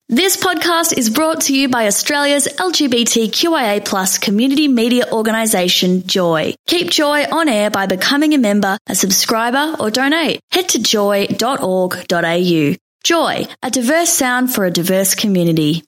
This podcast is brought to you by Australia's LGBTQIA+ community media organisation, Joy. Keep Joy on air by becoming a member, a subscriber or donate. Head to joy.org.au. Joy, a diverse sound for a diverse community.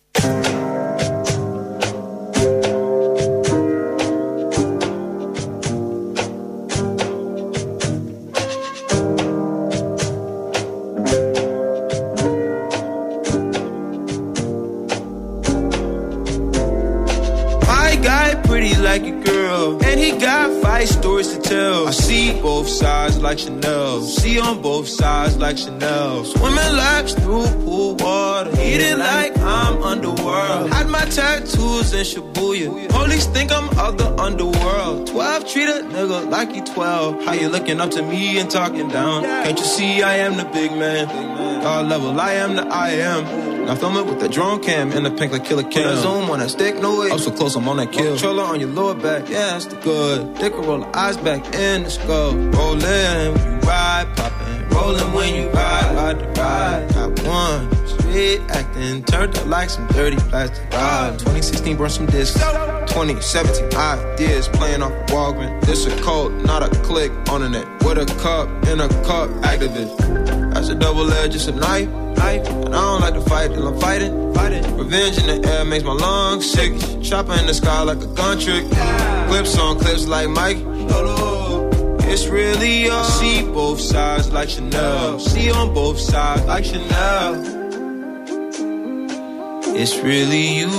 Like a girl, and he got 5 stories to tell. I see both sides like Chanel, see on both sides like Chanel. Swimming laps through pool water, eating like I'm underworld. Had my tattoos in Shibuya, police think I'm of the underworld. 12 treat a nigga like he 12. How you looking up to me and talking down? Can't you see I am the big man? God level, I am the I am. Now film it with the drone cam in the pink like Killer Cam. Zoom on that stick, no way. Up so close, I'm on that kill. Controller on your lower back, yeah, that's the good. Dick will roll the eyes back in the skull. Rollin' when you ride, poppin'. Rollin' when you ride the ride. Got one, straight actin', turned up like some dirty plastic ride. 2016, burn some discs. 2017, ideas playing off a Walgreens. This a cult, not a click on the net. With a cup, in a cup, activist. That's a double edge, just a knife. And I don't like to fight till I'm fighting. Revenge in the air makes my lungs sick. Chopper in the sky like a gun trick. Clips on clips like Mike. It's really all. I see both sides like Chanel. See on both sides like Chanel. It's really you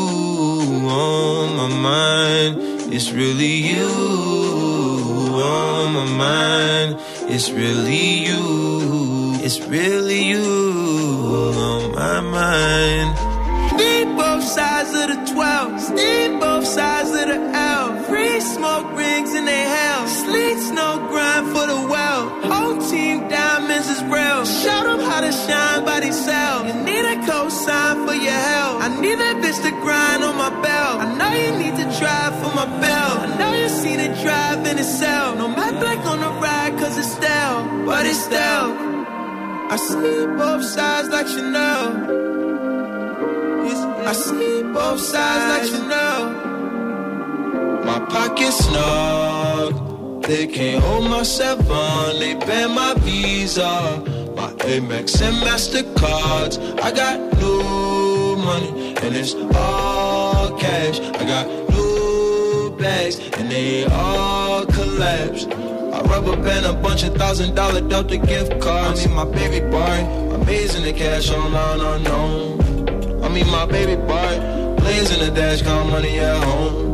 on my mind. It's really you on my mind. It's really you. It's really you on my mind. See both sides of the 12. See both sides of the L. Free smoke rings in they hell. Sleet snow grind for the well. Whole team diamonds is real. Show them how to shine by themselves. You need a cosign for your help. I need that bitch to grind on my belt. I know you need to drive for my belt. I know you seen it drive in itself. No matte black on the ride cause it's stale. But it's stale. I see both sides like Chanel. I see both sides like Chanel. My pocket's snug. They can't hold my 7. They ban my Visa, my Amex and MasterCards. I got new money and it's all cash. I got new bags and they all collapse. I rubber band a bunch of $1,000 Delta gift cards. I mean my baby boy, amazing the cash online unknown. I mean my baby boy, blazing the dash, count money at home.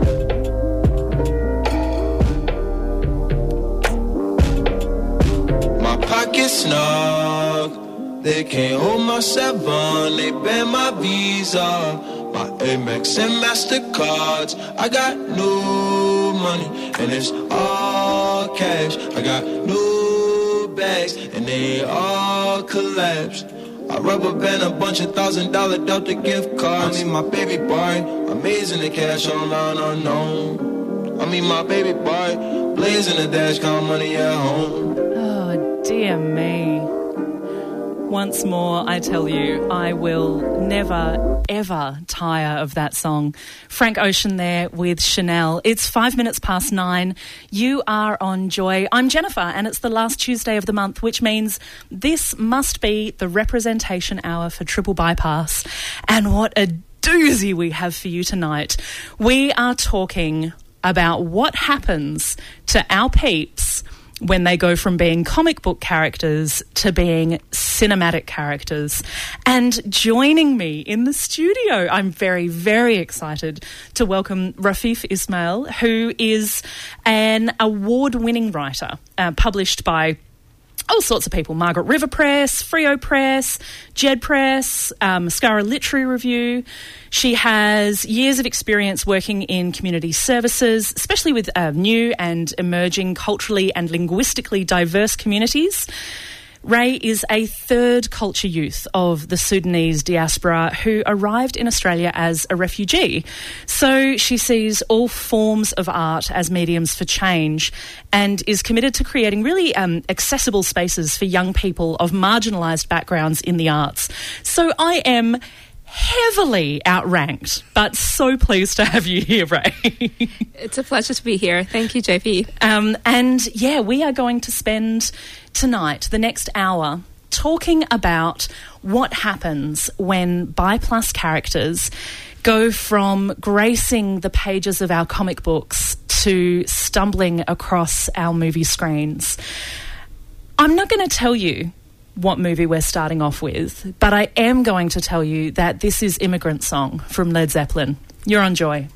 My pocket's snug, they can't hold my 7. They ban my Visa, my Amex and MasterCards. I got new money and it's all cash. I got new bags and they all collapse. I rubber band a bunch of $1,000 Delta gift cards. I mean my baby boy, amazing the cash online unknown. I mean my baby boy, blazing the dash, count money at home. Oh dear me. Once more, I tell you, I will never, ever tire of that song. Frank Ocean there with Chanel. It's 5 minutes past 9. You are on Joy. I'm Jennifer, and it's the last Tuesday of the month, which means this must be the representation hour for Triple Bypass. And what a doozy we have for you tonight. We are talking about what happens to our peeps when they go from being comic book characters to being cinematic characters. And joining me in the studio, I'm very, very excited to welcome Rafeef Ismail, who is an award-winning writer, published by all sorts of people: Margaret River Press, Freo Press, Jed Press, Mascara Literary Review. She has years of experience working in community services, especially with new and emerging culturally and linguistically diverse communities. Ray is a third culture youth of the Sudanese diaspora who arrived in Australia as a refugee. So she sees all forms of art as mediums for change and is committed to creating really accessible spaces for young people of marginalised backgrounds in the arts. So I am heavily outranked, but so pleased to have you here, Ray. It's a pleasure to be here. Thank you, JP. And yeah, we are going to spend tonight, the next hour, talking about what happens when BI+ characters go from gracing the pages of our comic books to stumbling across our movie screens. I'm not going to tell you what movie we're starting off with, but I am going to tell you that this is Immigrant Song from Led Zeppelin. You're on Joy.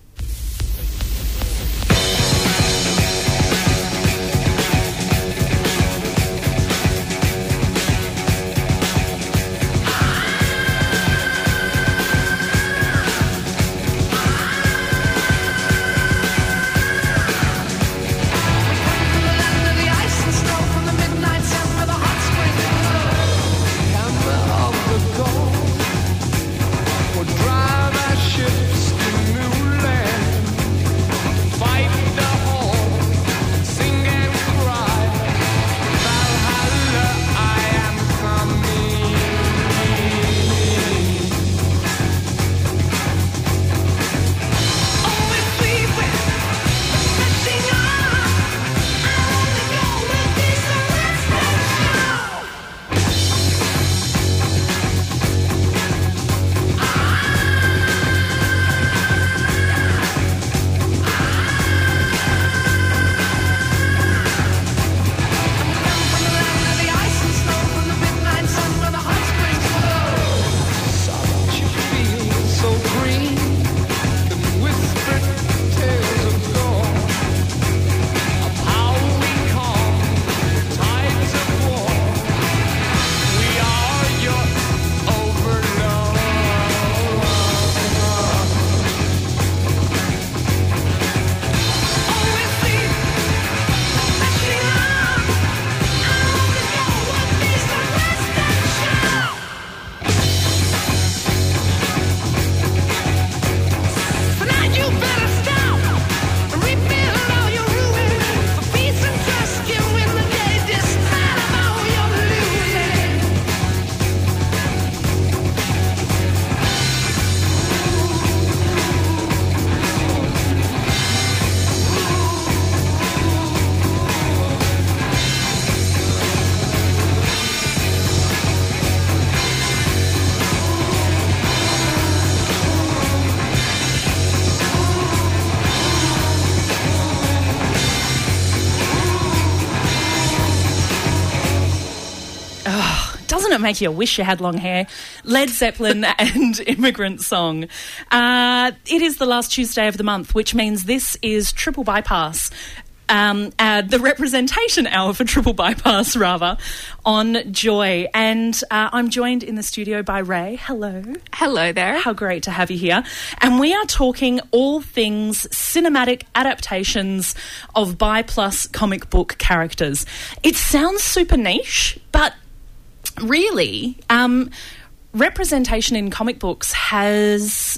Drive our ships to new Doesn't it make you wish you had long hair? Led Zeppelin and Immigrant Song. It is the last Tuesday of the month, which means this is Triple Bypass. The representation hour for Triple Bypass, rather, on Joy. And I'm joined in the studio by Ray. Hello. Hello there. How great to have you here. And we are talking all things cinematic adaptations of BI+ comic book characters. It sounds super niche, but really, representation in comic books has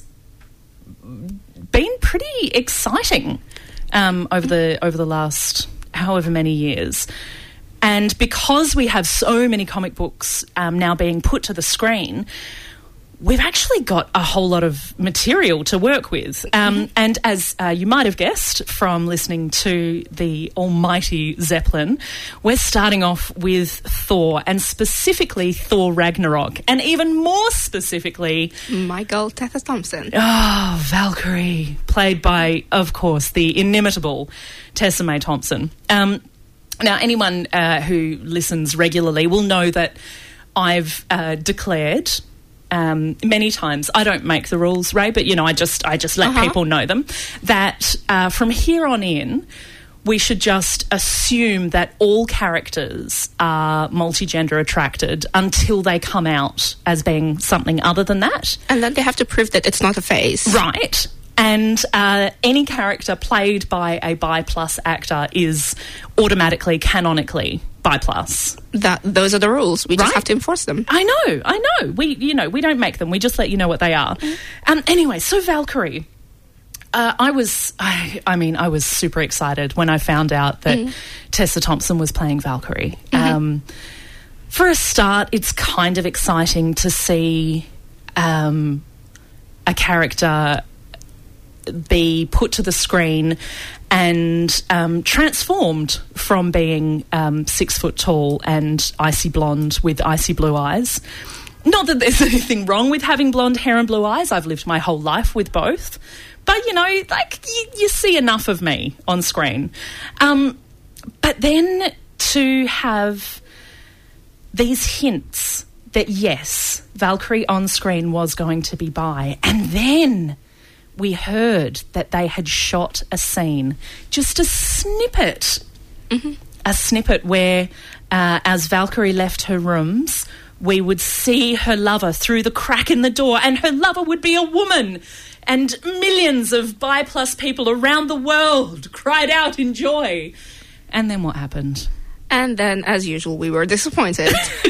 been pretty exciting over the last however many years. And because we have so many comic books now being put to the screen, we've actually got a whole lot of material to work with. And as you might have guessed from listening to the almighty Zeppelin, we're starting off with Thor, and specifically Thor Ragnarok, and even more specifically... Michael Tessa Thompson. Oh, Valkyrie, played by, of course, the inimitable Tessa May Thompson. Now, anyone who listens regularly will know that I've declared... many times, I don't make the rules, Ray, but, you know, I just let people know them, that from here on in, we should just assume that all characters are multigender attracted until they come out as being something other than that. And then they have to prove that it's not a phase. Right. And any character played by a BI+ actor is automatically, canonically bi plus. Those are the rules. We just Right. have to enforce them. I know. We don't make them. We just let you know what they are. Anyway, so Valkyrie. I was super excited when I found out that Tessa Thompson was playing Valkyrie. For a start, it's kind of exciting to see a character be put to the screen and transformed from being 6 foot tall and icy blonde with icy blue eyes. Not that there's anything wrong with having blonde hair and blue eyes. I've lived my whole life with both. But, you see enough of me on screen. But then to have these hints that, yes, Valkyrie on screen was going to be bi. And then we heard that they had shot a scene, just a snippet. A snippet where, as Valkyrie left her rooms, we would see her lover through the crack in the door, and her lover would be a woman. And millions of bi plus people around the world cried out in joy. And then what happened? And then, as usual, we were disappointed.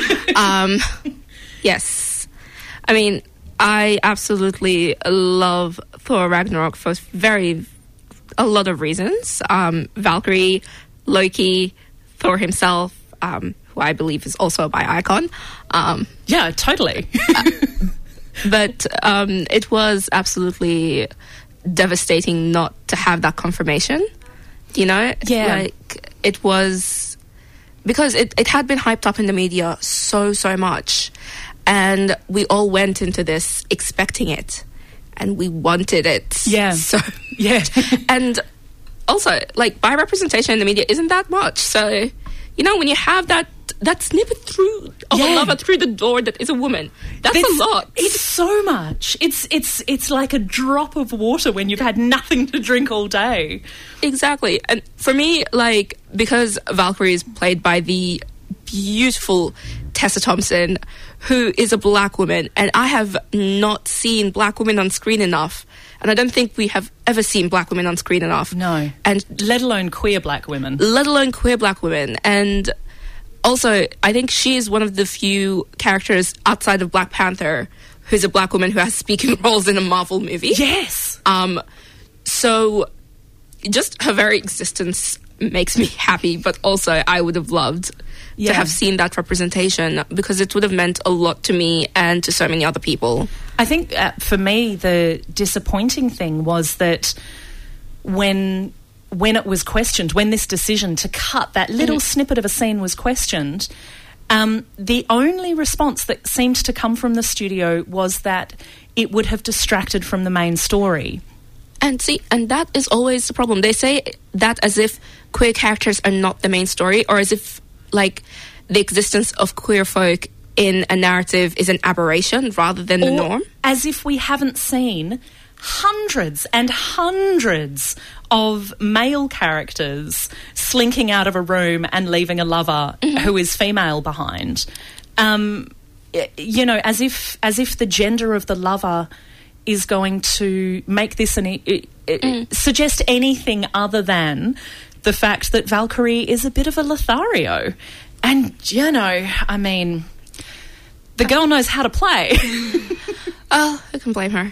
Yes. I mean, I absolutely love Thor Ragnarok for a lot of reasons. Valkyrie, Loki, Thor himself, who I believe is also a bi icon. Yeah, totally. But it was absolutely devastating not to have that confirmation, Yeah. Like, it was... Because it had been hyped up in the media so much. And we all went into this expecting it. And we wanted it. Yeah. So, yeah. And also, like, bi representation in the media isn't that much. So, when you have that snippet of a lover through the door that is a woman, that's a lot. It's so much. It's like a drop of water when you've had nothing to drink all day. Exactly. And for me, like, because Valkyrie is played by the beautiful Tessa Thompson, who is a black woman, and I have not seen black women on screen enough. And I don't think we have ever seen black women on screen enough. No. And let alone queer black women. And also, I think she is one of the few characters outside of Black Panther who's a black woman who has speaking roles in a Marvel movie. Yes. So just her very existence makes me happy, but also I would have loved to have seen that representation, because it would have meant a lot to me and to so many other people. I think for me, the disappointing thing was that when it was questioned, when this decision to cut that little snippet of a scene was questioned, the only response that seemed to come from the studio was that it would have distracted from the main story. And that is always the problem. They say that as if queer characters are not the main story, or as if, like, the existence of queer folk in a narrative is an aberration rather than the norm. As if we haven't seen hundreds and hundreds of male characters slinking out of a room and leaving a lover who is female behind. As if the gender of the lover is going to make this suggest anything other than the fact that Valkyrie is a bit of a Lothario. And, the girl knows how to play. Oh, I can blame her.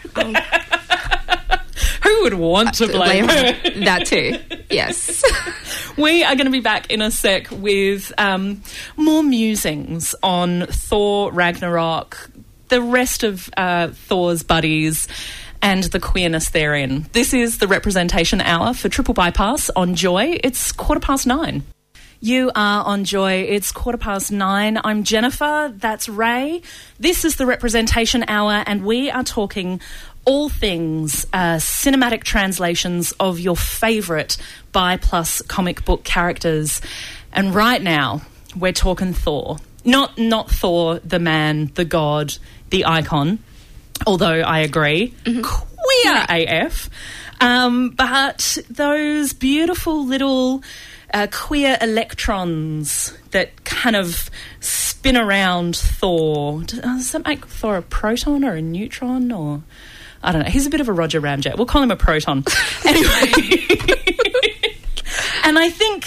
Who would want to blame her? That too, yes. We are going to be back in a sec with more musings on Thor Ragnarok, the rest of Thor's buddies, and the queerness therein. This is the Representation Hour for Triple Bypass on Joy. It's 9:15. You are on Joy. It's 9:15. I'm Jennifer. That's Ray. This is the Representation Hour, and we are talking all things cinematic translations of your favourite bi plus comic book characters. And right now, we're talking Thor. Not Thor, the man, the god, the icon, although I agree, queer AF. But those beautiful little queer electrons that kind of spin around Thor. Does that make Thor a proton or a neutron, or... I don't know. He's a bit of a Roger Ramjet. We'll call him a proton. Anyway. And I think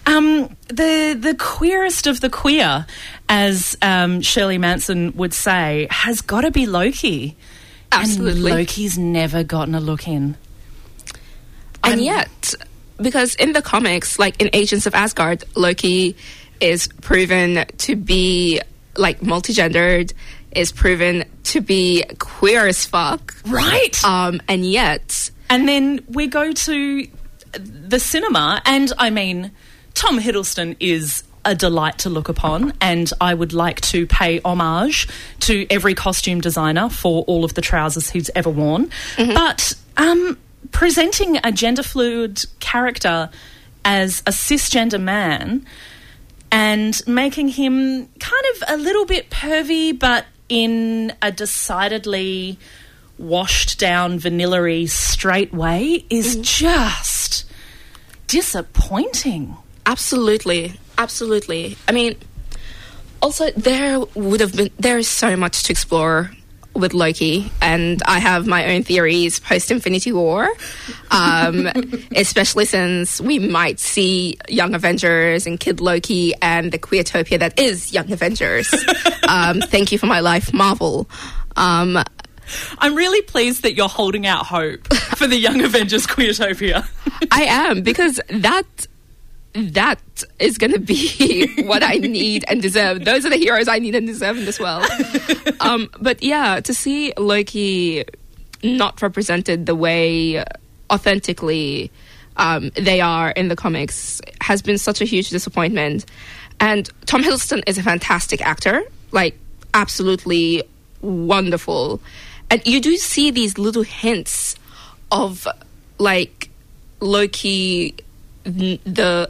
The queerest of the queer, as Shirley Manson would say, has got to be Loki. Absolutely. And Loki's never gotten a look in. And yet, because in the comics, like in Agents of Asgard, Loki is proven to be like multigendered, is proven to be queer as fuck. Right. And yet... And then we go to the cinema, and I mean, Tom Hiddleston is a delight to look upon, and I would like to pay homage to every costume designer for all of the trousers he's ever worn. Mm-hmm. But presenting a gender-fluid character as a cisgender man and making him kind of a little bit pervy, but in a decidedly washed-down, vanilla-y, straight way is just disappointing. Absolutely. Absolutely. I mean, also there is so much to explore with Loki, and I have my own theories post-Infinity War, especially since we might see Young Avengers and Kid Loki and the queertopia that is Young Avengers. Thank you for my life, Marvel. I'm really pleased that you're holding out hope for the Young Avengers queertopia. I am, because that is going to be what I need and deserve. Those are the heroes I need and deserve in this world. But yeah, to see Loki not represented the way authentically they are in the comics has been such a huge disappointment. And Tom Hiddleston is a fantastic actor, like absolutely wonderful. And you do see these little hints of like Loki the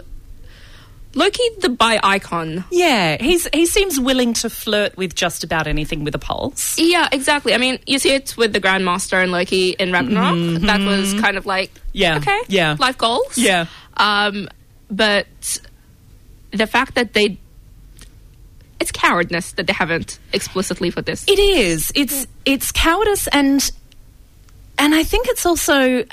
bi icon. Yeah, he seems willing to flirt with just about anything with a pulse. Yeah, exactly. I mean, you see it with the Grandmaster and Loki in Ragnarok. Mm-hmm. That was kind of like, okay, life goals. Yeah. But the fact that it's cowardice that they haven't explicitly put this. It is. It's cowardice, and I think it's also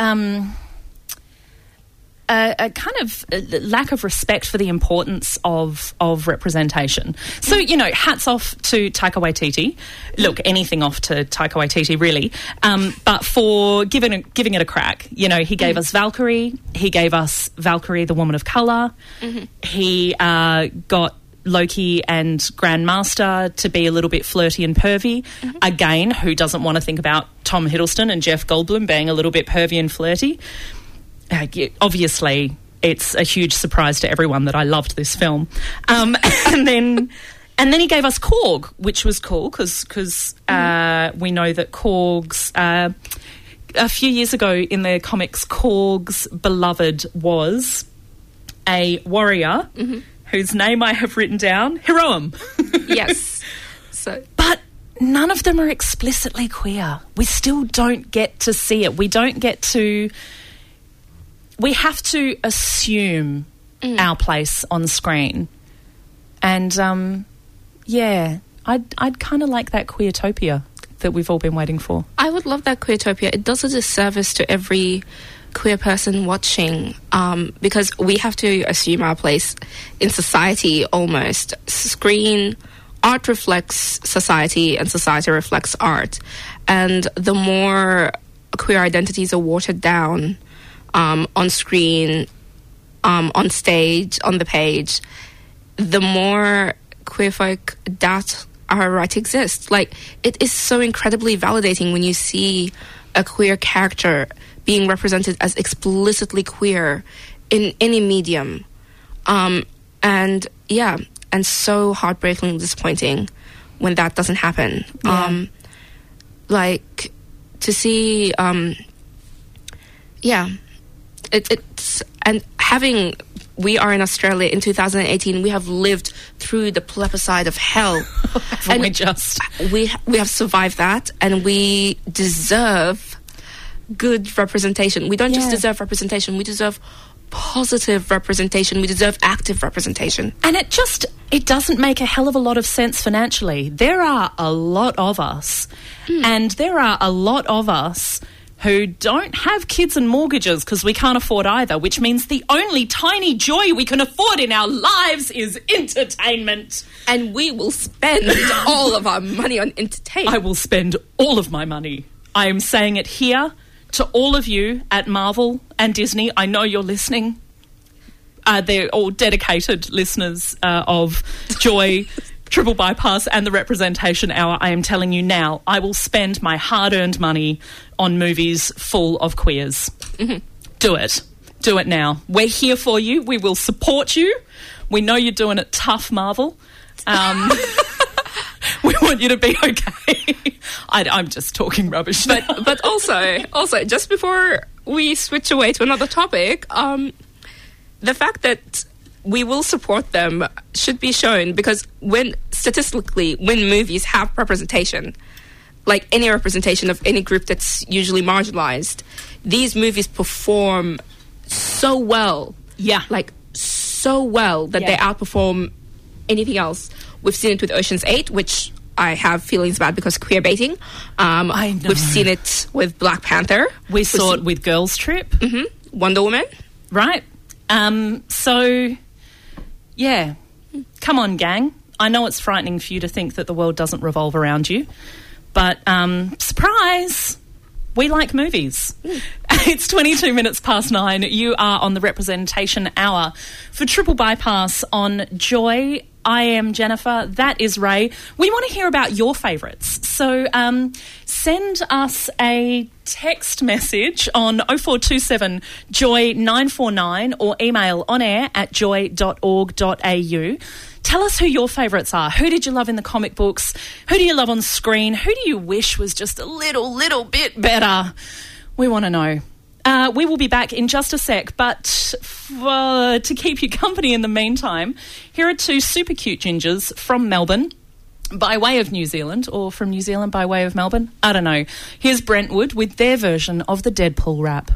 a kind of lack of respect for the importance of representation. So, you know, hats off to Taika Waititi. Look, anything off to Taika Waititi, really. But for giving it a crack, you know, he gave us Valkyrie. He gave us Valkyrie, the Woman of Colour. Mm-hmm. He got Loki and Grandmaster to be a little bit flirty and pervy. Mm-hmm. Again, who doesn't want to think about Tom Hiddleston and Jeff Goldblum being a little bit pervy and flirty? Obviously, it's a huge surprise to everyone that I loved this film. And then he gave us Korg, which was cool because we know that Korg's... a few years ago in the comics, Korg's beloved was a warrior whose name I have written down, Hiroam. Yes. But none of them are explicitly queer. We still don't get to see it. We don't get to... We have to assume our place on screen. And, I'd kind of like that queertopia that we've all been waiting for. I would love that queertopia. It does a disservice to every queer person watching, because we have to assume our place in society almost. Art reflects society and society reflects art. And the more queer identities are watered down on screen, on stage, on the page, the more queer folk doubt our right to exist. Like, it is so incredibly validating when you see a queer character being represented as explicitly queer in any medium. And so heartbreakingly disappointing when that doesn't happen. Yeah. Like, to see... It's and having we are in Australia in 2018. We have lived through the plebiscite of hell, and we have survived that, and we deserve good representation. We don't just deserve representation; we deserve positive representation. We deserve active representation. And it doesn't make a hell of a lot of sense financially. There are a lot of us, and there are a lot of us who don't have kids and mortgages because we can't afford either, which means the only tiny joy we can afford in our lives is entertainment. And we will spend all of our money on entertainment. I will spend all of my money. I am saying it here to all of you at Marvel and Disney. I know you're listening. They're all dedicated listeners of Joy, Triple Bypass and the Representation Hour. I am telling you now, I will spend my hard-earned money on movies full of queers. Mm-hmm. Do it. Do it now. We're here for you. We will support you. We know you're doing it tough, Marvel. We want you to be okay. I'm just talking rubbish now. But also, just before we switch away to another topic, the fact that we will support them should be shown, because statistically, when movies have representation, like any representation of any group that's usually marginalized, these movies perform so well. Yeah. Like, so well that they outperform anything else. We've seen it with Ocean's 8, which I have feelings about because queer baiting. I know. We've seen it with Black Panther. We saw it with Girls Trip. Mm-hmm. Wonder Woman. Right. So, yeah. Come on, gang. I know it's frightening for you to think that the world doesn't revolve around you, but surprise, we like movies. It's 22 minutes past 9. You are on the Representation Hour for Triple Bypass on Joy. I am Jennifer. That is Ray. We want to hear about your favourites. So send us a text message on 0427 Joy 949 or email onair@joy.org.au. Tell us who your favourites are. Who did you love in the comic books? Who do you love on screen? Who do you wish was just a little bit better? We want to know. We will be back in just a sec, but to keep you company in the meantime, here are two super cute gingers from Melbourne by way of New Zealand, or from New Zealand by way of Melbourne. I don't know. Here's Brentwood with their version of the Deadpool rap.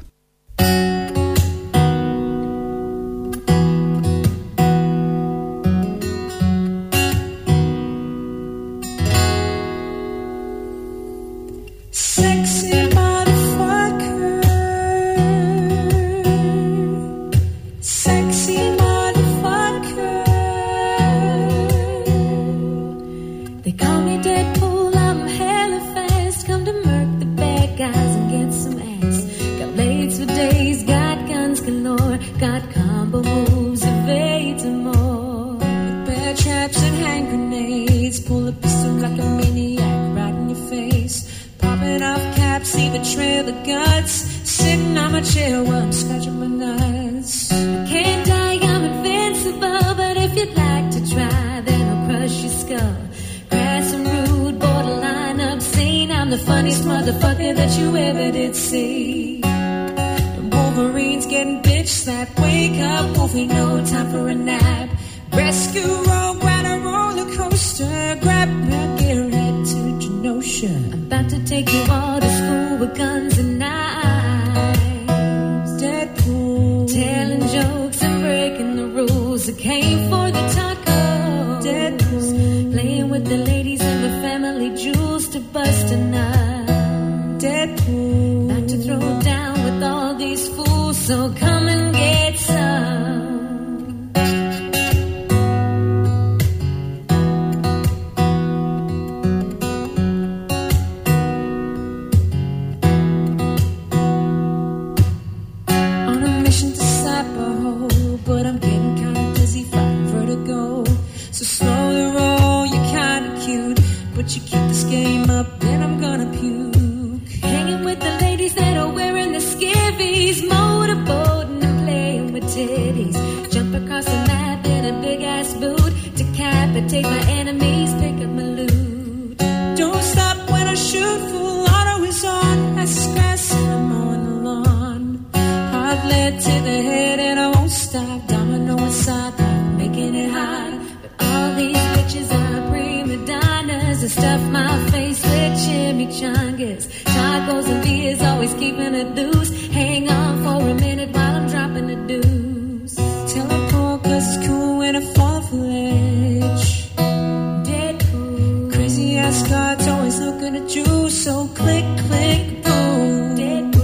Scott's always looking at you, so click, click, boom. Deadpool.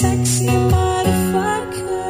sexy motherfucker.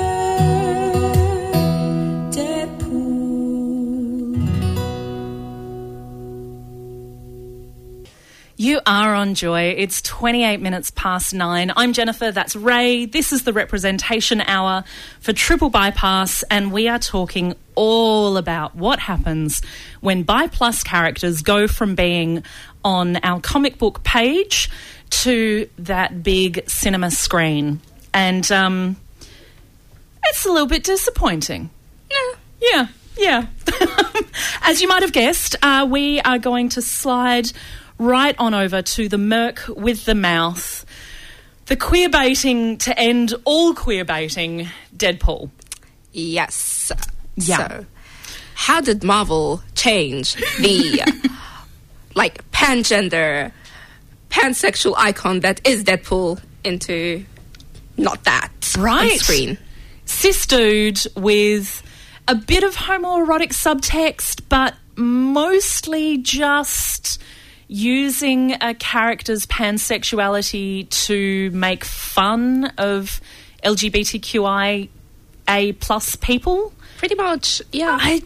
You are on Joy. It's 28 minutes past 9. I'm Jennifer, that's Ray. This is the Representation Hour for Triple Bypass, and we are talking all about what happens when BiPlus characters go from being on our comic book page to that big cinema screen. And it's a little bit disappointing. Yeah. As you might have guessed, we are going to slide right on over to the Merc with the mouth, the queer baiting to end all queer baiting, Deadpool. Yes. Yeah. So, how did Marvel change the pangender, pansexual icon that is Deadpool into not that right on screen? Cis dude with a bit of homoerotic subtext, but mostly just using a character's pansexuality to make fun of LGBTQIA+ people. Pretty much, yeah. I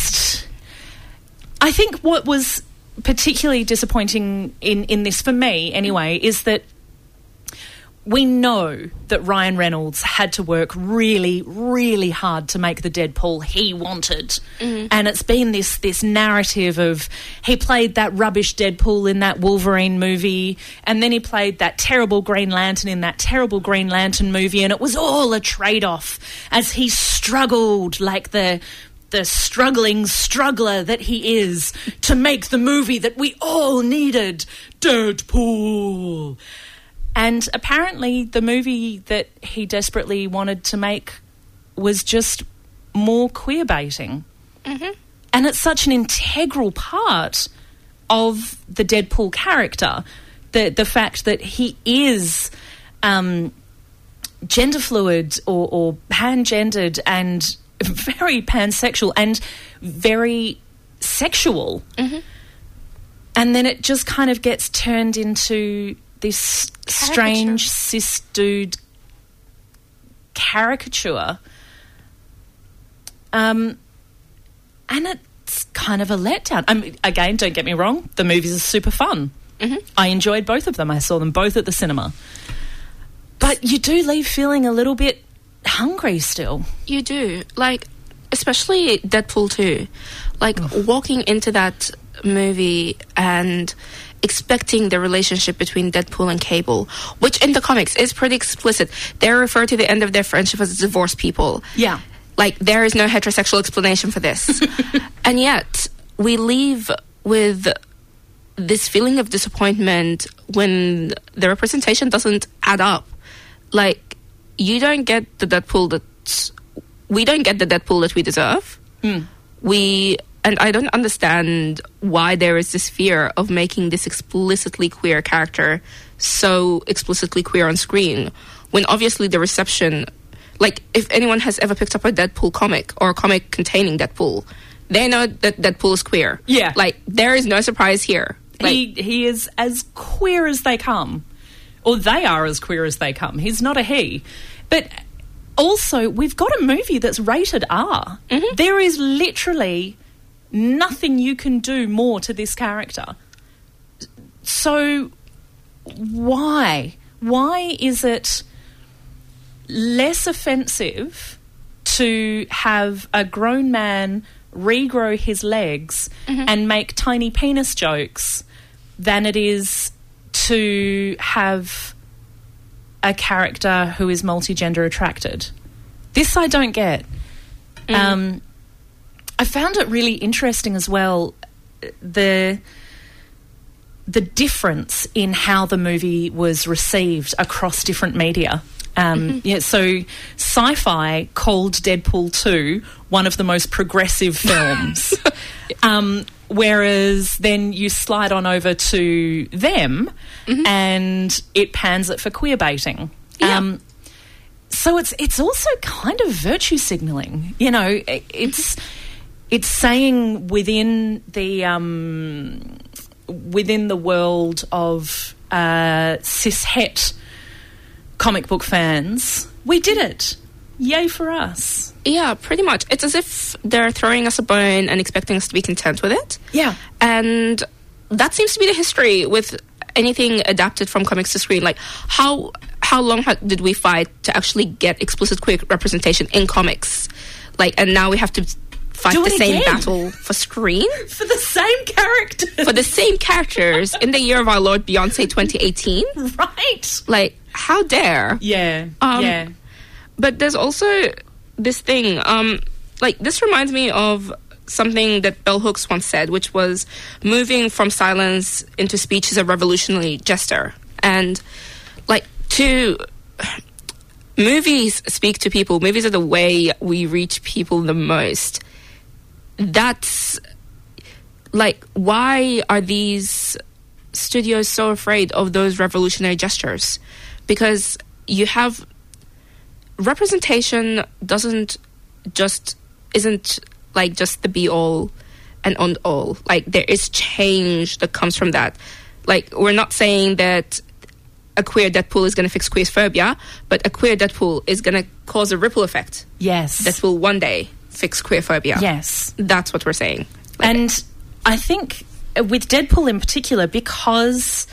think what was particularly disappointing in this, for me anyway, is that we know that Ryan Reynolds had to work really, really hard to make the Deadpool he wanted. Mm-hmm. And it's been this narrative of he played that rubbish Deadpool in that Wolverine movie, and then he played that terrible Green Lantern in that terrible Green Lantern movie, and it was all a trade-off as he struggled like the struggling struggler that he is to make the movie that we all needed, Deadpool. And apparently the movie that he desperately wanted to make was just more queer baiting. Mm-hmm. And it's such an integral part of the Deadpool character, the fact that he is gender fluid or pan-gendered and very pansexual and very sexual. Mm-hmm. And then it just kind of gets turned into this strange cis dude caricature. And it's kind of a letdown. I mean, again, don't get me wrong, the movies are super fun. Mm-hmm. I enjoyed both of them. I saw them both at the cinema. But you do leave feeling a little bit hungry still. You do. Like, especially Deadpool 2. Like, walking into that movie and expecting the relationship between Deadpool and Cable, which in the comics is pretty explicit. They refer to the end of their friendship as divorced people. Yeah. Like, there is no heterosexual explanation for this. And yet, we leave with this feeling of disappointment when the representation doesn't add up. Like, you don't get the Deadpool we don't get the Deadpool that we deserve. Mm. And I don't understand why there is this fear of making this explicitly queer character so explicitly queer on screen, when obviously the reception, like, if anyone has ever picked up a Deadpool comic or a comic containing Deadpool, they know that Deadpool is queer. Yeah. Like, there is no surprise here. Like, he is as queer as they come. Or they are as queer as they come. He's not a he. But also, we've got a movie that's rated R. Mm-hmm. There is literally nothing you can do more to this character. So why is it less offensive to have a grown man regrow his legs mm-hmm. and make tiny penis jokes than it is to have a character who is multigender attracted? This I don't get. Mm-hmm. I found it really interesting as well, the difference in how the movie was received across different media. Mm-hmm. Yeah, so Sci-Fi called Deadpool 2 one of the most progressive films, whereas then you slide on over to them mm-hmm. and it pans it for queer baiting. Yeah. So it's also kind of virtue signalling. You know, it's saying within the world of cis-het comic book fans, we did it. Yay for us. Yeah, pretty much. It's as if they're throwing us a bone and expecting us to be content with it. Yeah. And that seems to be the history with anything adapted from comics to screen. Like, how long did we fight to actually get explicit queer representation in comics? Like, and now we have to fight the same battle for screen? For the same characters. For the same characters in the year of our Lord Beyonce 2018. Right. Like, how dare? Yeah. Yeah. But there's also this thing, like, this reminds me of something that Bell Hooks once said, which was moving from silence into speech is a revolutionary gesture. And, like, movies speak to people. Movies are the way we reach people the most. That's, like, why are these studios so afraid of those revolutionary gestures? Because you have representation isn't like just the be all and end all. Like, there is change that comes from that. Like, we're not saying that a queer Deadpool is going to fix queerphobia, but a queer Deadpool is going to cause a ripple effect. Yes. That will one day fix queerphobia. Yes. That's what we're saying. And I think with Deadpool in particular, because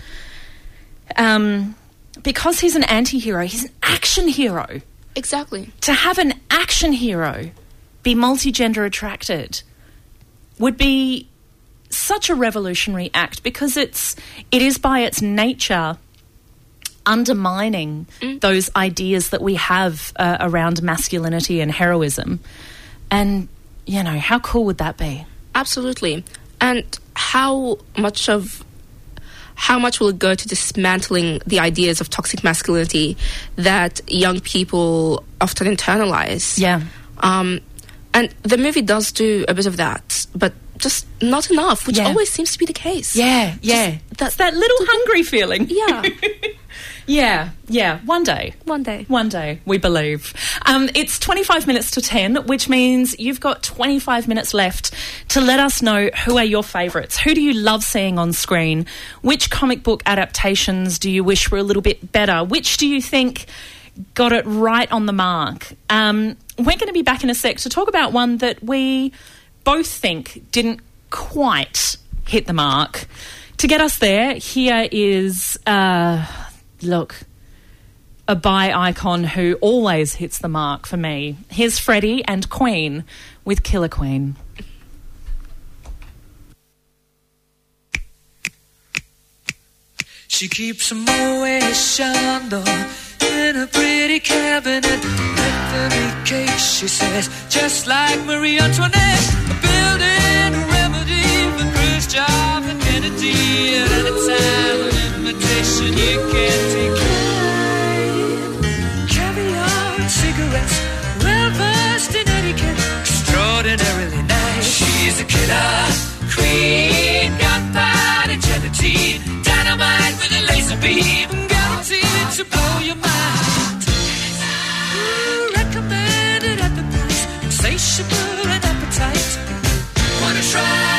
he's an anti-hero, he's an action hero. Exactly. To have an action hero be multi-gender attracted would be such a revolutionary act, because it is by its nature undermining those ideas that we have around masculinity and heroism. And, you know, how cool would that be? Absolutely. And how much will it go to dismantling the ideas of toxic masculinity that young people often internalize? Yeah. And the movie does do a bit of that, but just not enough, which always seems to be the case. Yeah, yeah. That's that little hungry feeling. Yeah. Yeah. One day, we believe. It's 25 minutes to 10, which means you've got 25 minutes left to let us know who are your favourites. Who do you love seeing on screen? Which comic book adaptations do you wish were a little bit better? Which do you think got it right on the mark? We're going to be back in a sec to talk about one that we both think didn't quite hit the mark. To get us there, here is... look, a bi icon who always hits the mark for me. Here's Freddie and Queen with Killer Queen. She keeps a Moet Chandon in a pretty cabinet. Let them eat cake, she says, just like Marie Antoinette. A building a remedy for Khrushchev and Kennedy. At any time, an invitation you can't decline. Caviar and cigarettes, well versed in etiquette, extraordinarily nice. She's a killer queen, gunpowder gelatine, dynamite with a laser beam, guaranteed to blow your mind. Recommended at the price, insatiable and appetite. Wanna try?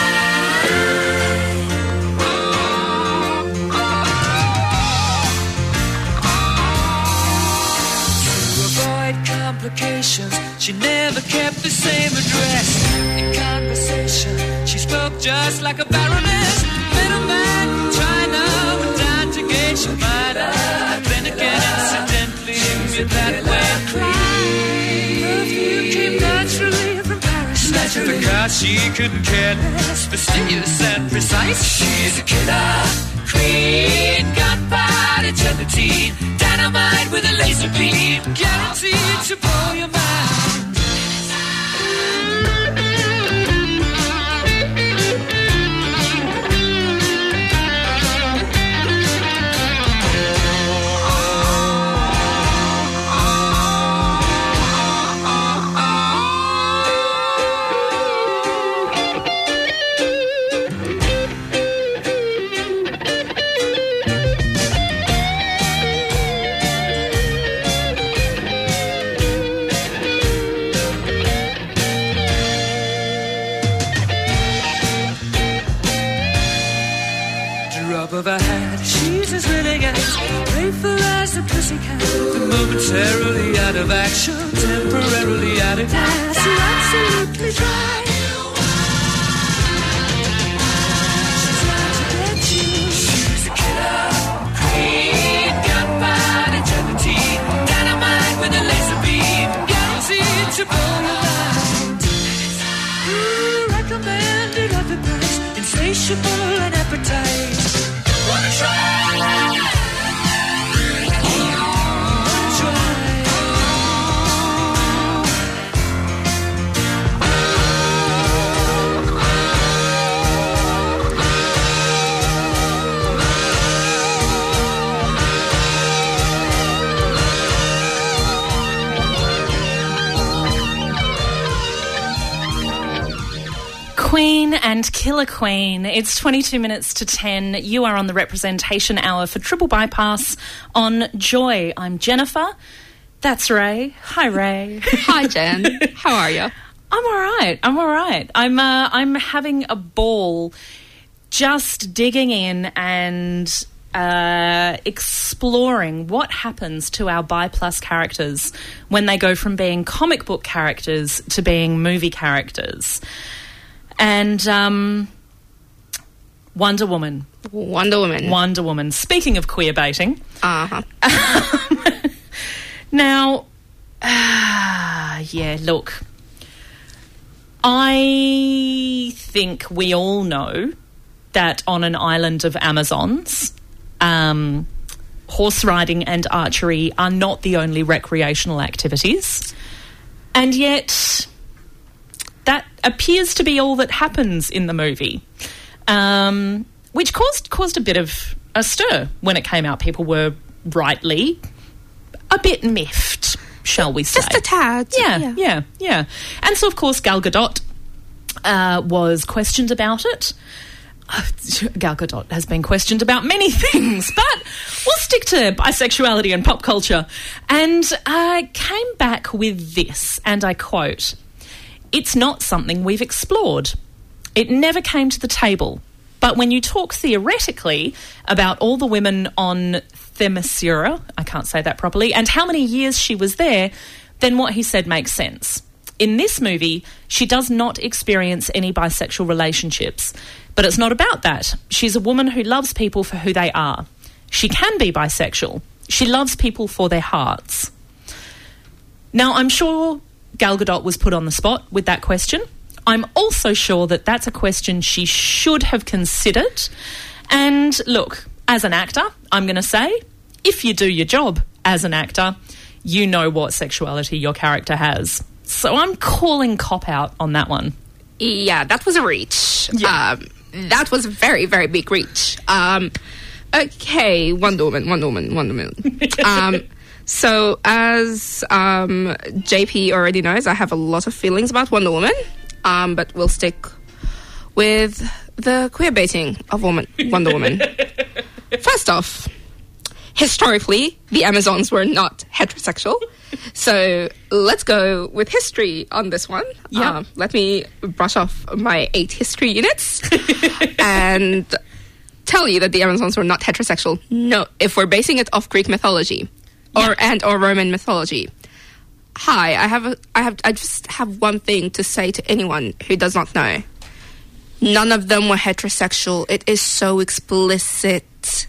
Complications, she never kept the same address. In conversation, she spoke just like a baroness. Middleman from China went down to Geisha Minor. Then again, incidentally, with that way perfume came naturally from Paris. Because she couldn't care less, fastidious and precise. She's a killer queen, gunpowder gelatine, dynamite with a laser beam, guaranteed to blow your mind. momentarily out of action, temporarily out of gas. You're absolutely dry. She's out to get you. She's a killer queen, gunpowder, gelatine, dynamite with a laser beam, guaranteed to blow your mind. Recommended at the price, insatiable and appetite. Wanna try? Queen and Killer Queen. It's 22 minutes to 10. You are on the representation hour for Triple Bypass on Joy. I'm Jennifer. That's Ray. Hi, Ray. Hi, Jen. How are you? I'm all right. I'm having a ball just digging in and exploring what happens to our bi-plus characters when they go from being comic book characters to being movie characters. And Wonder Woman. Speaking of queer baiting. Uh-huh. Now, look, I think we all know that on an island of Amazons, horse riding and archery are not the only recreational activities. And yet that appears to be all that happens in the movie, which caused a bit of a stir when it came out. People were rightly a bit miffed, shall we say. Just a tad. Yeah. And so, of course, Gal Gadot was questioned about it. Gal Gadot has been questioned about many things, but we'll stick to bisexuality and pop culture. And came back with this, and I quote, "It's not something we've explored. It never came to the table. But when you talk theoretically about all the women on Themyscira, I can't say that properly, and how many years she was there, then what he said makes sense. In this movie, she does not experience any bisexual relationships. But it's not about that. She's a woman who loves people for who they are. She can be bisexual. She loves people for their hearts." Now, I'm sure Gal Gadot was put on the spot with that question. I'm also sure that that's a question she should have considered. And look, as an actor, I'm going to say, if you do your job as an actor, you know what sexuality your character has. So I'm calling cop out on that one. Yeah, that was a reach. Yeah. That was a very, very big reach. Okay, Wonder Woman. So as JP already knows, I have a lot of feelings about Wonder Woman, but we'll stick with the queer baiting of Wonder Woman. First off, historically, the Amazons were not heterosexual. So let's go with history on this one. Yeah. Let me brush off my 8 history units and tell you that the Amazons were not heterosexual. No, if we're basing it off Greek mythology or Roman mythology. Hi, I just have one thing to say to anyone who does not know. None of them were heterosexual. It is so explicit.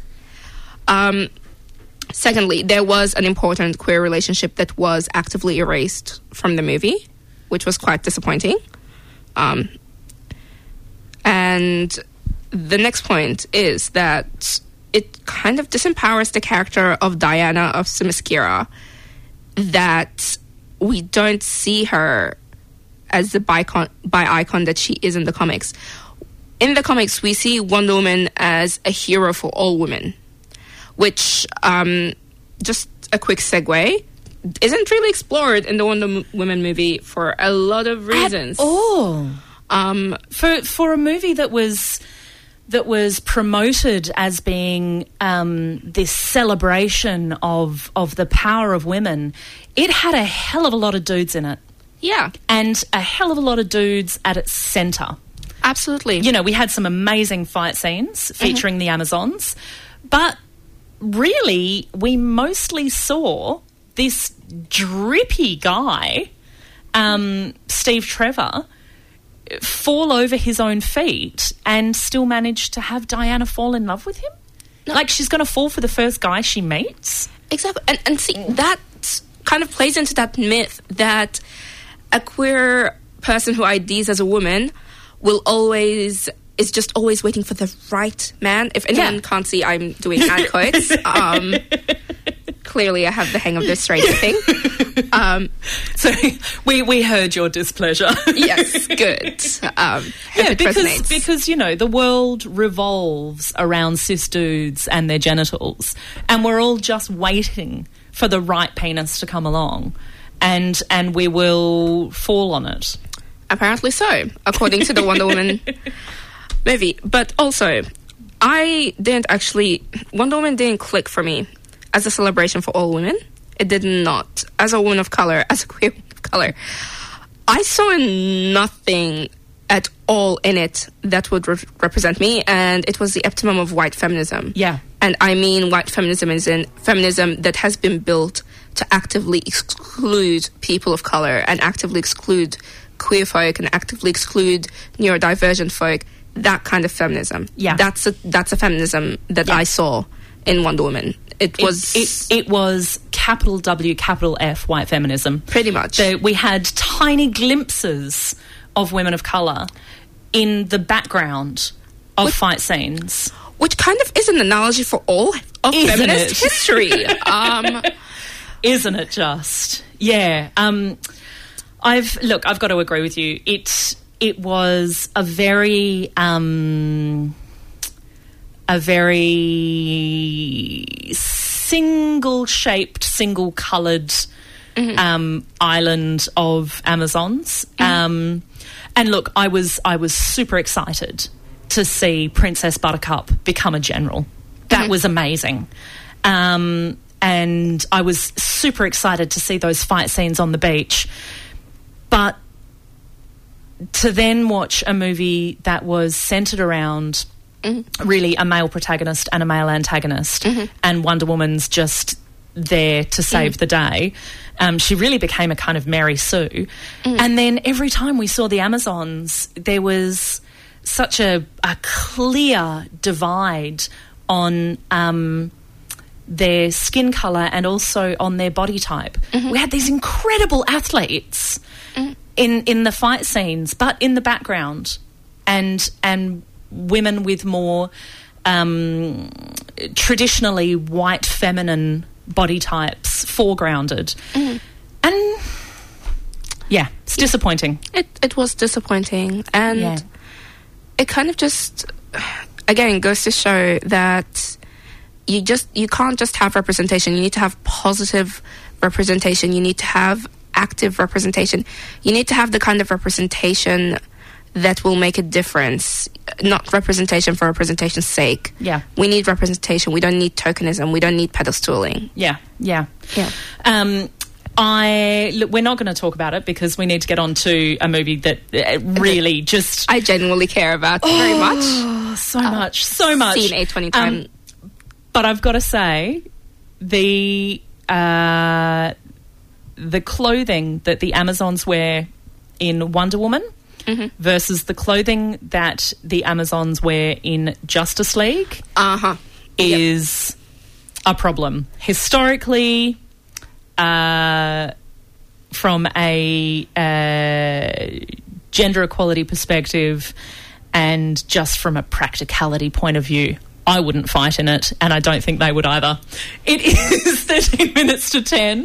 Secondly, there was an important queer relationship that was actively erased from the movie, which was quite disappointing. And the next point is that it kind of disempowers the character of Diana of Themyscira, that we don't see her as the bi-icon that she is in the comics. In the comics, we see Wonder Woman as a hero for all women, which, just a quick segue, isn't really explored in the Wonder Woman movie for a lot of reasons. At all. For a movie that was promoted as being this celebration of the power of women, it had a hell of a lot of dudes in it. Yeah. And a hell of a lot of dudes at its centre. Absolutely. You know, we had some amazing fight scenes featuring the Amazons, but really we mostly saw this drippy guy, Steve Trevor, fall over his own feet and still manage to have Diana fall in love with him? No. Like, she's going to fall for the first guy she meets? Exactly. And see, that kind of plays into that myth that a queer person who IDs as a woman is just always waiting for the right man. If anyone can't see, I'm doing ad quotes. Clearly, I have the hang of this stranger thing. So we heard your displeasure. Yes, good. Because you know, the world revolves around cis dudes and their genitals, and we're all just waiting for the right penis to come along, and we will fall on it. Apparently so, according to the Wonder Woman movie. But also, Wonder Woman didn't click for me as a celebration for all women. It did not. As a woman of color, as a queer woman of color, I saw nothing at all in it that would represent me, and it was the epitome of white feminism. Yeah. And I mean white feminism is in feminism that has been built to actively exclude people of color and actively exclude queer folk and actively exclude neurodivergent folk. That kind of feminism. Yeah. That's a feminism that I saw in Wonder Woman. It was capital W, capital F white feminism. Pretty much. So we had tiny glimpses of women of colour in the background of fight scenes. Which kind of is an analogy for all of feminist history. Isn't it just? Yeah. I've got to agree with you. It was a very single-shaped, single-coloured island of Amazons. And look, I was super excited to see Princess Buttercup become a general. That was amazing. And I was super excited to see those fight scenes on the beach. But to then watch a movie that was centred around really a male protagonist and a male antagonist, and Wonder Woman's just there to save the day. She really became a kind of Mary Sue. And then every time we saw the Amazons, there was such a clear divide on their skin colour and also on their body type. We had these incredible athletes in the fight scenes, but in the background, and women with more traditionally white feminine body types foregrounded. And yeah, it's disappointing. It was disappointing, and it kind of just again goes to show that you can't just have representation. You need to have positive representation. You need to have active representation. You need to have the kind of representation that will make a difference, not representation for representation's sake. Yeah. We need representation. We don't need tokenism. We don't need pedestaling. Yeah. We're not going to talk about it because we need to get on to a movie that really just... I genuinely care about very much. So much. Seen a 20 times. But I've got to say, the clothing that the Amazons wear in Wonder Woman versus the clothing that the Amazons wear in Justice League is a problem. Historically, from a gender equality perspective and just from a practicality point of view, I wouldn't fight in it, and I don't think they would either. It is 13 minutes to 10.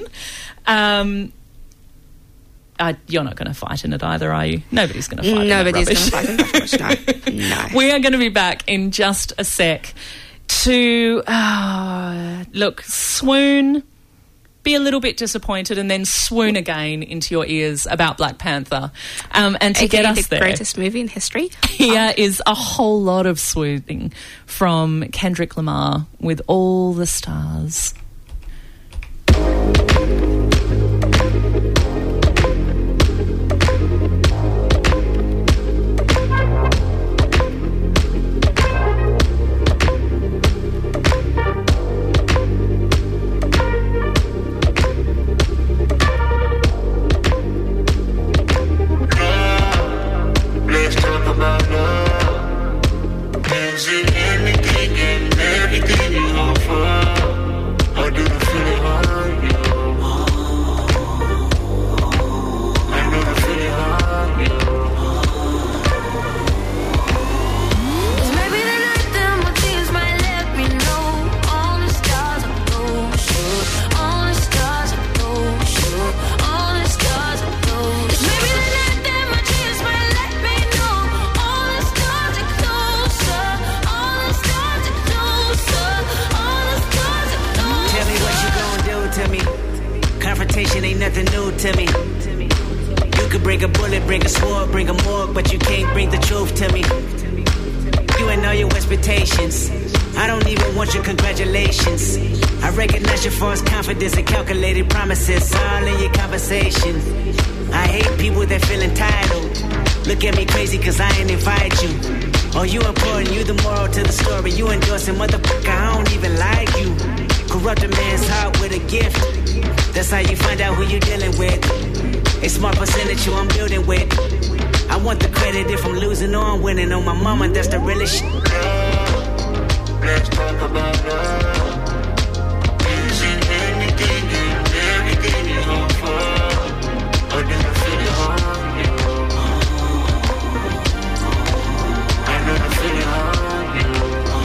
You're not going to fight in it either, are you? Nobody's going to fight Nobody's going to fight in it. No. We are going to be back in just a sec to, swoon, be a little bit disappointed, and then swoon again into your ears about Black Panther. And to get us there... the greatest movie in history. Here is a whole lot of swooning from Kendrick Lamar with All the Stars. conversation ain't nothing new to me. You could bring a bullet, bring a sword, bring a morgue, but you can't bring the truth to me. You and all your expectations, I don't even want your congratulations. I recognize your false confidence and calculated promises all in your conversation. I hate people that feel entitled. Look at me crazy cause I ain't invite you. Oh, you important, you the moral to the story. You endorsing, motherfucker, I don't even like you. Corrupt a man's heart with a gift. That's how you find out who you dealing with. A small percentage you I'm building with. I want the credit if I'm losing or I'm winning. On my mama, that's the realest shit. Let's talk about love. Is it anything and everything you hope for? Or do you feel it on you? I know you feel it on you.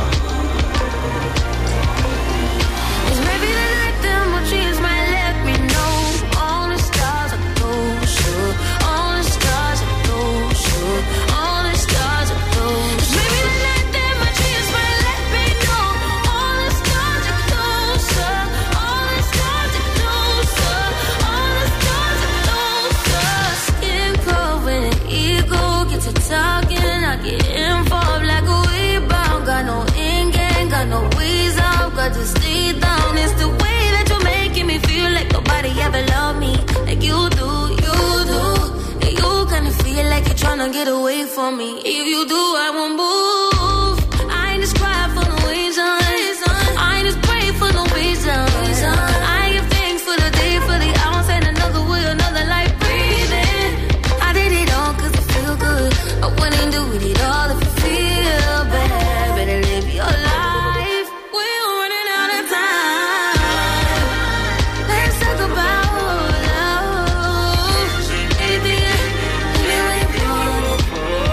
It's maybe the night that my dreams might let me know. All the stars are closer. All the stars are closer. All the stars are closer. It's maybe the night that my dreams might let me know. All the stars are closer. All the stars are closer. All the stars are closer. Skin cold when the ego gets to talking. I get involved like a rebound. Got no in game, got no ways out. Got to stay down. It's the way that you're making me feel like nobody ever loved me like you do, you do. And you kinda feel like you're trying to get away from me. If you do, I won't move. I ain't just cry for no reason. I ain't just pray for no reason. I give thanks for the day, for the hours, and another way, another life breathing. I did it all cause I feel good. I wouldn't do it all if you feel bad. Better live your life. We're running out of time. Let's talk about love. Anything you want.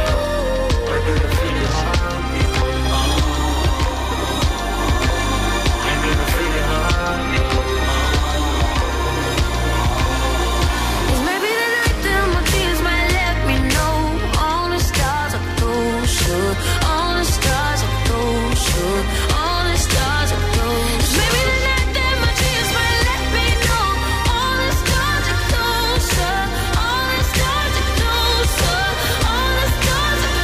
It's maybe the night that my dreams might let me know. All the stars are closer. All the stars are closer. All the stars are closer. It's maybe the night that my dreams might let me know. All the stars are closer. All the stars are closer. All the stars are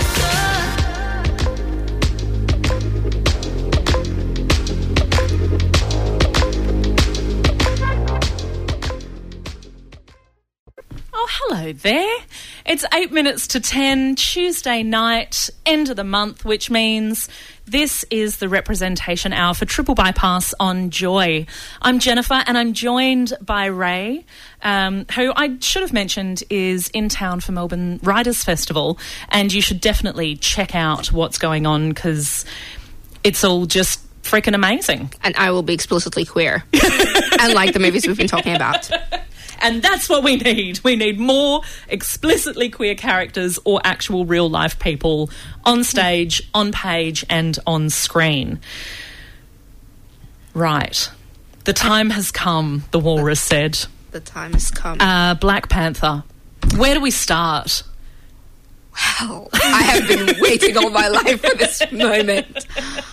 Oh, hello there. It's 8 minutes to 10, Tuesday night, end of the month, which means this is the representation hour for Triple Bypass on Joy. I'm Jennifer and I'm joined by Ray, who I should have mentioned is in town for Melbourne Writers' Festival, and you should definitely check out what's going on because it's all just freaking amazing. And I will be explicitly queer. Unlike the movies we've been talking about. And that's what we need. We need more explicitly queer characters or actual real life people on stage, on page, and on screen. Right. The time has come, the walrus said. The time has come. Black Panther. Where do we start? Wow. I have been waiting all my life for this moment.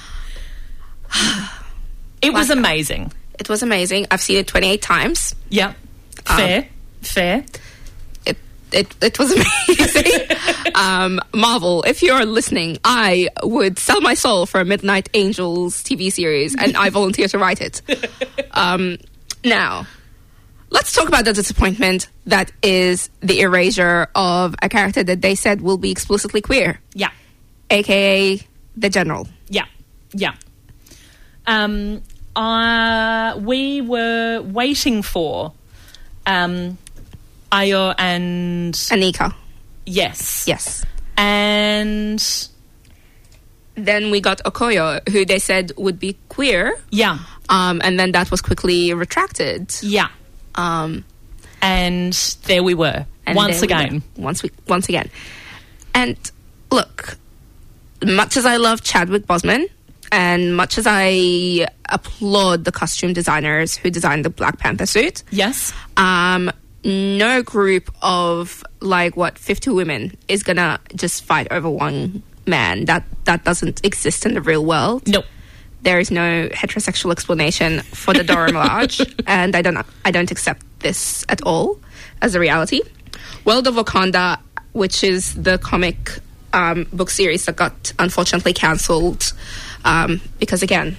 It was amazing. It was amazing. I've seen it 28 times. Yep. Fair. It was amazing. Marvel, if you're listening, I would sell my soul for a Midnight Angels TV series, and I volunteer to write it. Now, let's talk about the disappointment that is the erasure of a character that they said will be explicitly queer. Yeah. AKA the General. Yeah. We were waiting for Ayo and Anika. Yes. And then we got Okoye, who they said would be queer. Yeah. And then that was quickly retracted. Yeah. And there we were. Once again. And look, much as I love Chadwick Boseman, and much as I applaud the costume designers who designed the Black Panther suit, yes, no group of 50 women is gonna just fight over one man. That doesn't exist in the real world. Nope. there is no heterosexual explanation for the Dora Milaje, and I don't accept this at all as a reality. World of Wakanda, which is the comic book series that got unfortunately cancelled because again,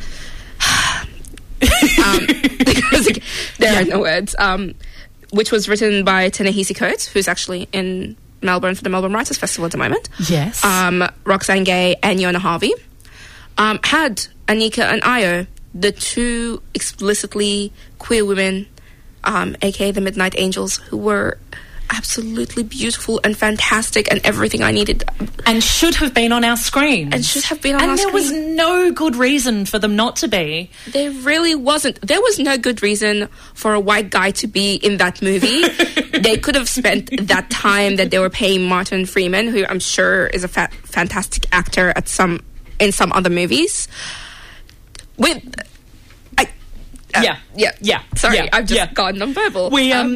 there are no words. Which was written by Ta-Nehisi Coates, who's actually in Melbourne for the Melbourne Writers Festival at the moment. Yes. Roxane Gay and Yona Harvey. Had Anika and Io, the two explicitly queer women, aka the Midnight Angels, who were absolutely beautiful and fantastic and everything I needed. And should have been on our screen. And there was no good reason for them not to be. There really wasn't. There was no good reason for a white guy to be in that movie. They could have spent that time that they were paying Martin Freeman, who I'm sure is a fantastic actor in some other movies, with... Sorry, I've just gone nonverbal.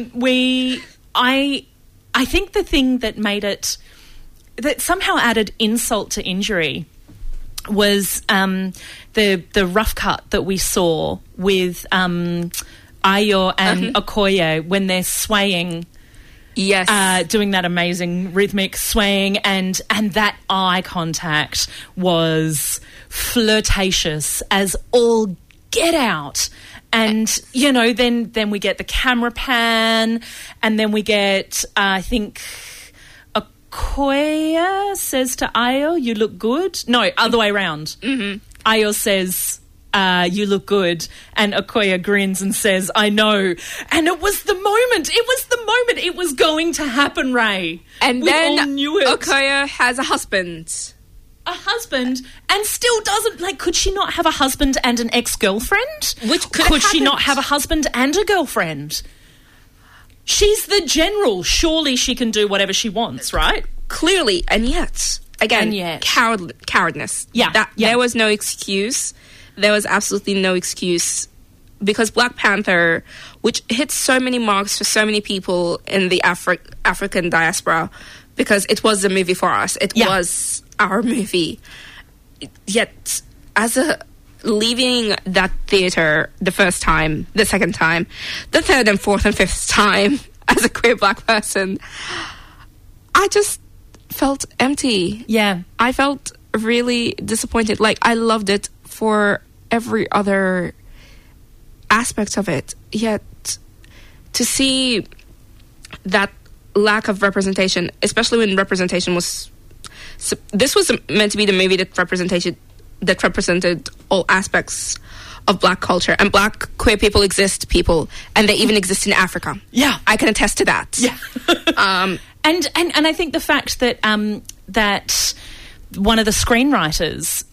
I think the thing that made it, that somehow added insult to injury, was the rough cut that we saw with Ayo and Okoye when they're swaying. Yes. Doing that amazing rhythmic swaying, and that eye contact was flirtatious as all get out. And, you know, then we get the camera pan, and then we get, I think, Okoye says to Ayo, "You look good." No, other way around. Mm-hmm. Ayo says, "You look good," and Okoye grins and says, "I know." And it was the moment. It was going to happen, Ray. And we then all knew it. Okoye has a husband. And still doesn't, like, could she not have a husband and an ex-girlfriend? Could she not have a husband and a girlfriend? She's the general. Surely she can do whatever she wants, right? Clearly, and yet, again, cowardness. There was no excuse. There was absolutely no excuse, because Black Panther, which hit so many marks for so many people in the African diaspora, because it was the movie for us. It was our movie. Yet, leaving that theatre the first time, the second time, the third and fourth and fifth time as a queer Black person, I just felt empty. Yeah. I felt really disappointed. Like, I loved it for every other aspect of it. Yet, to see that lack of representation, especially when representation was... This was meant to be the movie that represented all aspects of Black culture, and Black queer people, and they even exist in Africa. Yeah, I can attest to that. Yeah, and I think the fact that that one of the screenwriters,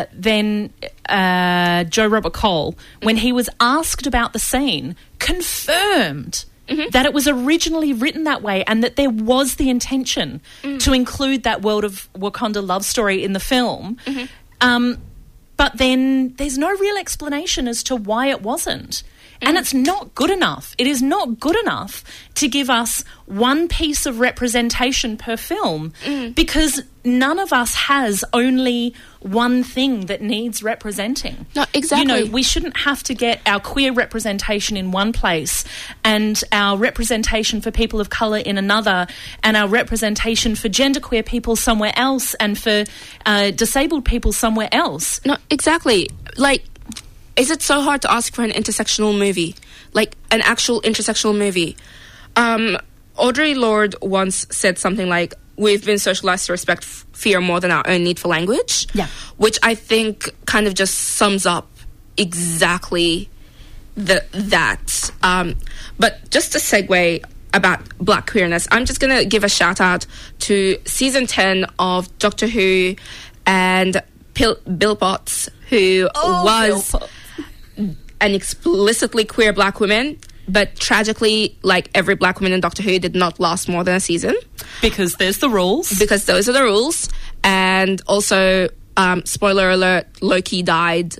Joe Robert Cole, when he was asked about the scene, confirmed that it was originally written that way, and that there was the intention to include that World of Wakanda love story in the film. But then there's no real explanation as to why it wasn't. And it's not good enough. It is not good enough to give us one piece of representation per film, because none of us has only one thing that needs representing. No, exactly. You know, we shouldn't have to get our queer representation in one place and our representation for people of colour in another, and our representation for genderqueer people somewhere else, and for disabled people somewhere else. No, exactly. Like, is it so hard to ask for an intersectional movie? Like, an actual intersectional movie? Audre Lorde once said something like, "We've been socialized to respect fear more than our own need for language." Yeah. Which I think kind of just sums up exactly that. But just to segue about Black queerness, I'm just going to give a shout out to season 10 of Doctor Who and Bill Potts, who was an explicitly queer Black woman, but tragically, like every Black woman in Doctor Who, did not last more than a season. Because there's the rules. Because those are the rules. And also, spoiler alert, Loki died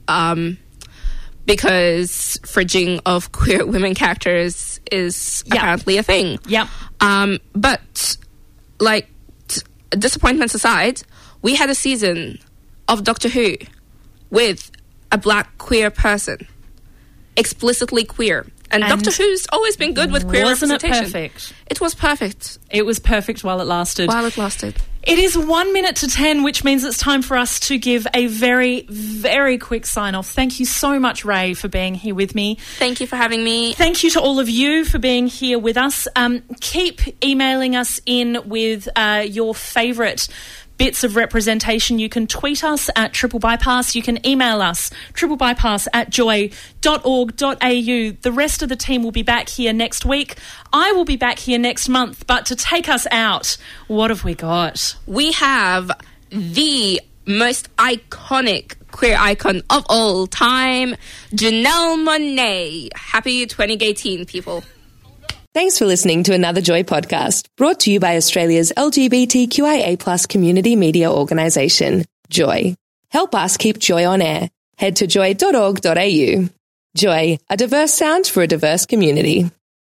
because fridging of queer women characters is apparently a thing. Yeah. But, like, disappointments aside, we had a season of Doctor Who with a black queer person. Explicitly queer. And Doctor Who's always been good with queer representation. Wasn't it perfect? It was perfect. It was perfect while it lasted. It is 1 minute to 10, which means it's time for us to give a very, very quick sign-off. Thank you so much, Ray, for being here with me. Thank you for having me. Thank you to all of you for being here with us. Keep emailing us in with your favourite bits of representation. You can tweet us at Triple Bypass. You can email us, triplebypass@joy.org.au. The rest of the team will be back here next week. I will be back here next month. But to take us out, what have we got? We have the most iconic queer icon of all time, Janelle Monáe. Happy 2018, people. Thanks for listening to another Joy podcast, brought to you by Australia's LGBTQIA+ community media organisation, Joy. Help us keep Joy on air. Head to joy.org.au. Joy, a diverse sound for a diverse community.